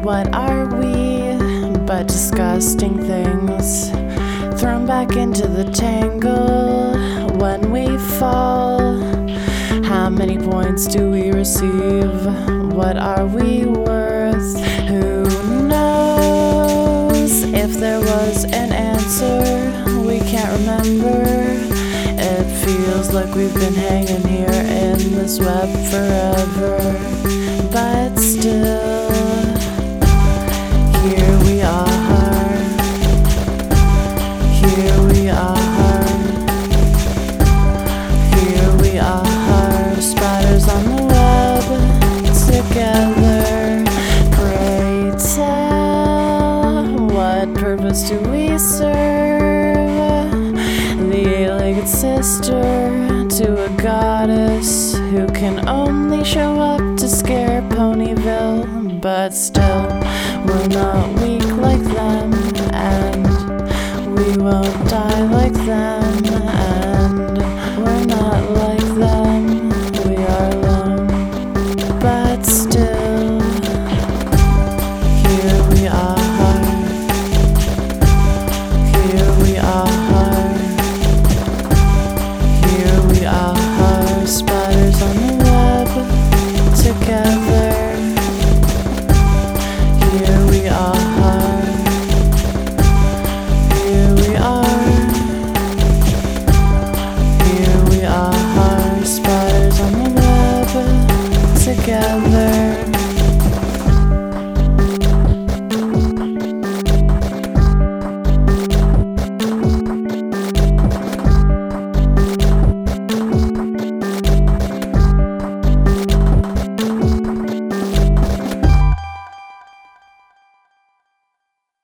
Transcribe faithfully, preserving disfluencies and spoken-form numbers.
What are we but disgusting things thrown back into the tangle when we fall? How many points do we receive? What are we worth? Who knows? If there was an answer, we can't remember. It feels like we've been hanging here in this web forever, but still, here we are, here we are, here we are, spiders on the web, together. Pray tell, what purpose do we serve? The eight-legged sister to a goddess who can only show up to scare Ponyville, but still, we're not weak like them, and we won't die like them.